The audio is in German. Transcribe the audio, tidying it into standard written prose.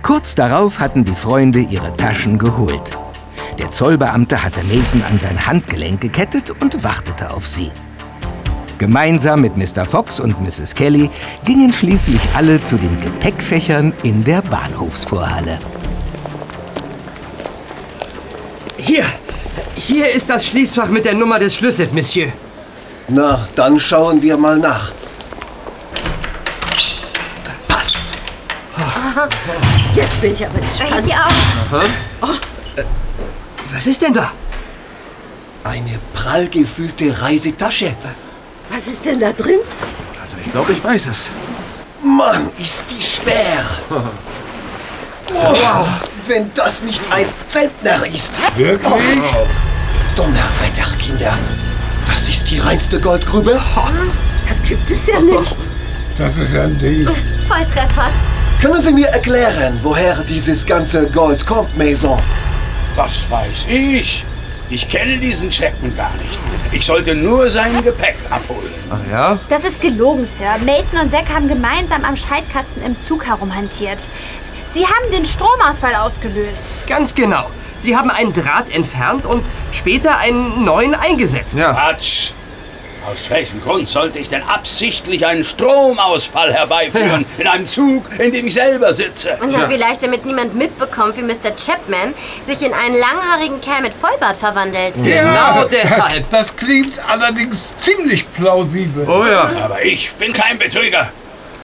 Kurz darauf hatten die Freunde ihre Taschen geholt. Der Zollbeamte hatte Mason an sein Handgelenk gekettet und wartete auf sie. Gemeinsam mit Mr. Fox und Mrs. Kelly gingen schließlich alle zu den Gepäckfächern in der Bahnhofsvorhalle. Hier ist das Schließfach mit der Nummer des Schlüssels, Monsieur. Na, dann schauen wir mal nach. Passt. Jetzt bin ich aber gespannt. Ich auch. Was ist denn da? Eine prall gefüllte Reisetasche. Was ist denn da drin? Also ich glaube, ich weiß es. Mann, ist die schwer. Wow, wenn das nicht ein Zentner ist. Wirklich? Donnerwetter, Kinder. Das ist die reinste Goldgrube. Das gibt es ja nicht. Das ist ja ein Ding. Volltreffer. Können Sie mir erklären, woher dieses ganze Gold kommt, Maison? Was weiß ich? Ich kenne diesen Chapman gar nicht. Ich sollte nur sein Gepäck abholen. Ach ja? Das ist gelogen, Sir. Mason und Zack haben gemeinsam am Schaltkasten im Zug herumhantiert. Sie haben den Stromausfall ausgelöst. Ganz genau. Sie haben einen Draht entfernt und später einen neuen eingesetzt. Ja. Quatsch! Aus welchem Grund sollte ich denn absichtlich einen Stromausfall herbeiführen in einem Zug, in dem ich selber sitze? Und vielleicht, damit niemand mitbekommt, wie Mr. Chapman sich in einen langhaarigen Kerl mit Vollbart verwandelt. Genau deshalb. Das klingt allerdings ziemlich plausibel. Oh ja. Aber ich bin kein Betrüger.